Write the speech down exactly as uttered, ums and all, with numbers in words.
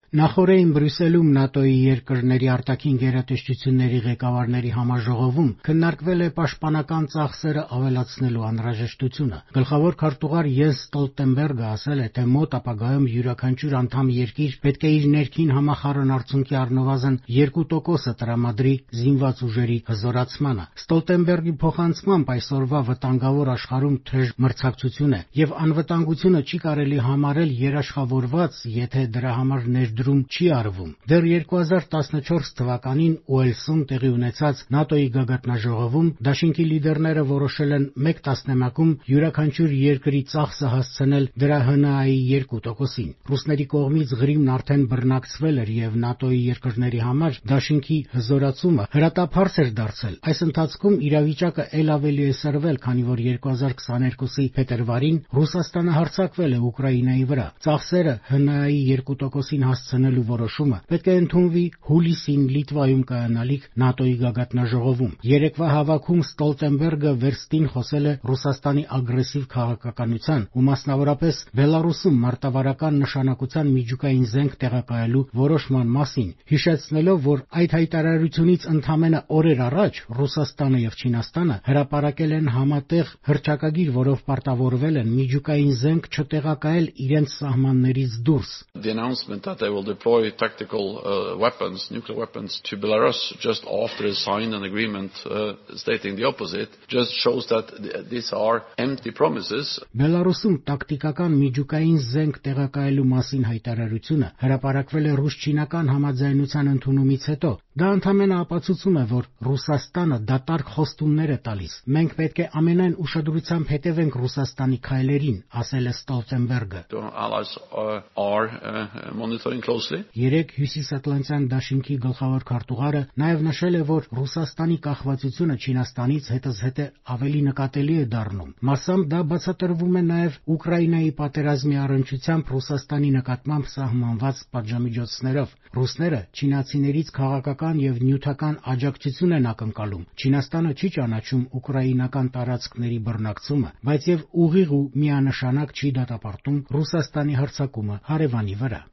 Նախորդին Բրյուսելում ՆԱՏՕ-ի երկրների արտաքին գերատեսչությունների ղեկավարների համաժողովում քննարկվել է պաշտպանական ծախսերը ավելացնելու անհրաժեշտությունը։ Գլխավոր քարտուղար Յենս Ստոլտենբերգը ասել է, թե մոտ ապագայում յուրաքանչյուր անդամ երկիր պետք է իր ներքին համախառն արդյունքի առնվազն երկու տոկոսը տրամադրի զինված ուժերի հզորացմանը։ Ստոլտենբերգի փոխանցմամբ այսօրվա վտանգավոր աշխարհում թեժ մրցակցություն է, եւ անվտանգությունը չի կարելի համարել երաշխավորված, եթե դրա համար ներդրում չի արվում։ Դեռ երկու հազար տասնչորս թվականին Ուելսում տեղի ունեցած ՆԱՏՕ-ի գագաթնաժողովում դաշինքի լիդերները որոշել են մեկ տասնամյակում յուրաքանչյուր երկրի ծախսը հասցնել դրա հ ն ա-ի երկու տոկոսին։ Ռուսների կողմից Ղրիմն արդեն բռնակցվել էր եւ ՆԱՏՕ-ի երկրների համար դաշինքի հզորացումը հրատապարզ էր դարձել։ Այս ընթացքում իրավիճակը ել ավելի է սրվել, քանի որ երկու հազար քսաներկուսի փետրվարին Ռուսաստանը հարձակվել է Ուկրաինայի վրա։ Ծախսերը հ ն ա-ի երկու տոկոսին հասցնելու որոշումը պետք է ընդունվի հուլիսին Լիտվայում կայանալիք ՆԱՏՕ-ի գագաթնաժողովում։ Երեկվա հավաքում Ստոլտենբերգը վերստին խոսել է Ռուսաստանի ագրեսիվ քաղաքականության ու մասնավորապես Բելարուսում մարտավարական նշանակության միջուկային զենք տեղակայելու որոշման մասին, հիշեցնելով, որ այդ հայտարարությունից ընդամենը օրեր առաջ Ռուսաստանը եւ Չինաստանը հրապարակել են համատեղ հռչակագիր, որով պարտավորվել են միջուկային զենք չտեղակայել իրենց սահմաններից դուրս։ The announcement that they will deploy tactical uh, weapons, nuclear weapons, to Belarus just after they signed an agreement uh, stating the opposite just shows that th- these are empty promises. Բելարուսում տակտիկական միջուկային զենք տեղակայելու մասին հայտարարությունը հրապարակվել է ռուս-չինական համաձայնության ընդունումից հետո։ Դա ընդամենը ապացուցում է, որ Ռուսաստանը դատարկ խոստումներ է տալիս։ Մենք պետք է ամենայն ուշադրությամբ հետևենք Ռուսաստանի քայլերին, ասել է Ստոլտենբերգը։ Allies uh, are uh, monitoring closely. Երեք Հյուսիսատլանտյան դաշինքի գլխավոր քարտուղարը նաև նշել է, որ Ռուսաստանի կախվածությունը Չինաստանից հետզհետե ավելի նկատելի է դառնում։ Մասամբ դա բացատրվում է նաև Ուկրաինայի պատերազմի առնչությամբ Ռուսաստանի նկատմամբ սահմանված պատժամիջոցներով։ Ռուսները չինացիներից քաղաքական եւ նյութական աջակցություն են ակնկալում։ Չինաստանը չի ճանաչում ուկրաինական տարածքների բռնակցումը, բայց եւ ուղիղ ու միանշանակ չի դատապարտում Ռուսաստանի հարձակումը հարևանի վրա։